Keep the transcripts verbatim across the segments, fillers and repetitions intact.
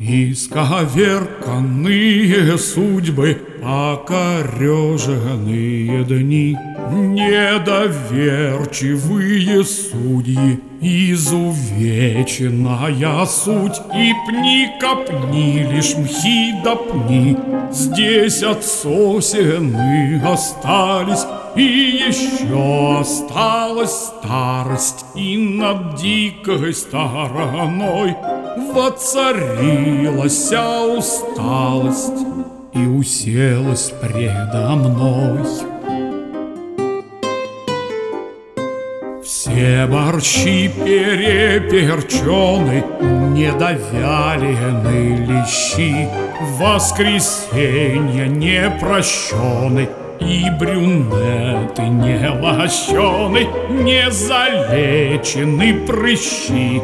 Исковерканные судьбы, покореженные дни, недоверчивые судьи, изувеченная суть. И пни копни, лишь мхи да пни, здесь от сосены остались, и еще осталась старость, и над дикой стороной воцарилась усталость и уселась предо мной. Все борщи переперчены, недовялены лещи, воскресенья не прощены, и брюнеты не лощены, не залечены прыщи,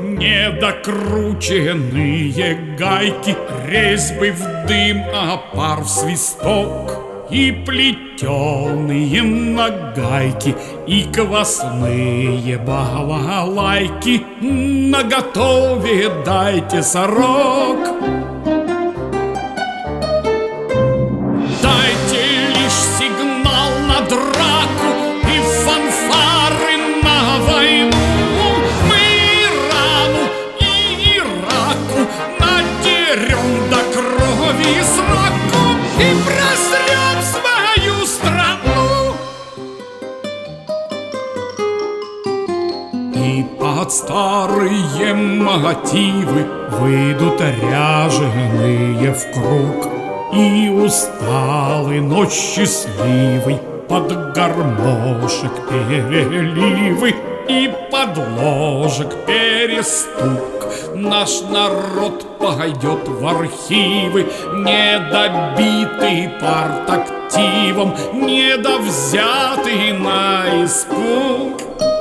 недокрученные гайки, резьбы в дым, а пар в свисток, и плетеные нагайки, и квасные балалайки. Наготове дайте сорок, дайте лишь сигнал на драку и фанфары на войну. Мы Ирану и Ираку надерем до крови сраку и просрем свою страну. И под старые мотивы выйдут ряженые в круг, и усталый, но счастливый под гармошек переливы и под ложек перестук. Наш народ пойдет в архивы, недобитый партактивом, недовзятый на испуг.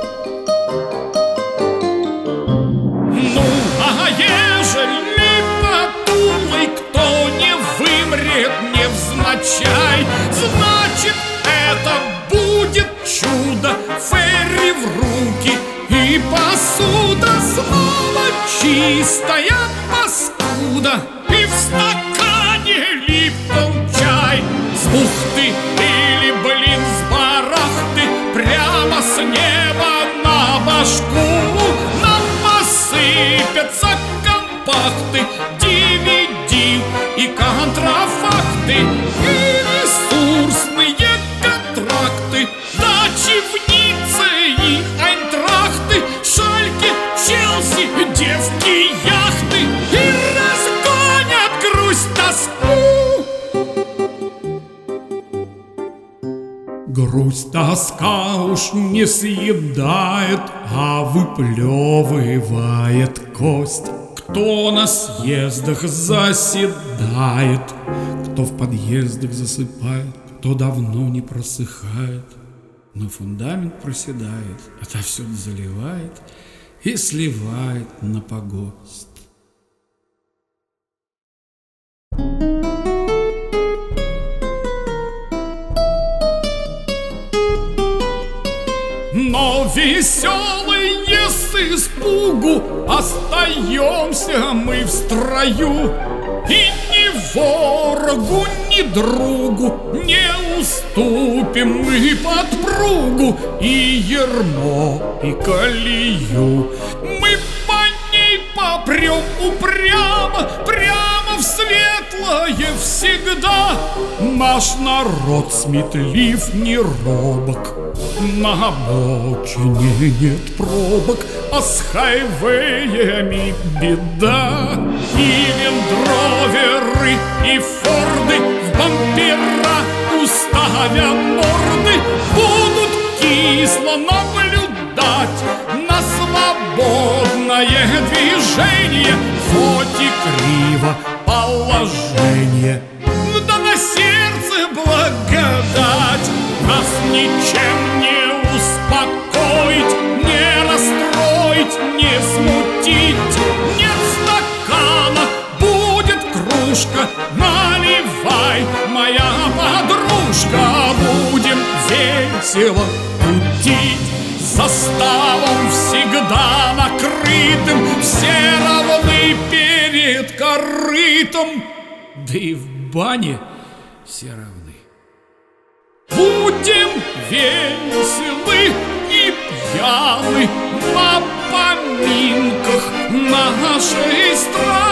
Ну, а ежели потулый кто не вымрет невзначай, значит, это будет чудо, ферри в руки, и посуда снова чистая паскуда, и в стакане липтон чай с бухты или, блин, с барахты, прямо с неба на башку нам посыпятся компакты, ди ви ди и контрафакты, и ресурсные контракты, дачи в Ницце и Айнтрахты, Шальке, Челси, девки, яхты, и разгонят грусть, тоску. Грусть, тоска уж не съедает, а выплевывает кость. Кто на съездах заседает, кто в подъездах засыпает, кто давно не просыхает, но фундамент проседает, отовсюду заливает и сливает на погост. Но веселые с испугу остаемся мы в строю, и ни ворогу, ни другу не уступим мы подпругу, и ермо, и колею. Мы по ней попрем упрямо, прямо в светлое всегда. Наш народ сметлив, не робок, на обочине нет пробок, а с хайвеями беда. И лендроверы, и форды в бампера уставя морды будут кисло наблюдать на свободное движение, хоть и криво положение. Да на сердце благодать, нас ничем не успокоить, не расстроить, не смутить. Нет стакана, будет кружка, наливай, моя подружка. Будем весело кутить, за столом всегда накрытым, все равны перед перед корытом, да и в бане все равны. Будем веселы и пьяны на поминках нашей страны.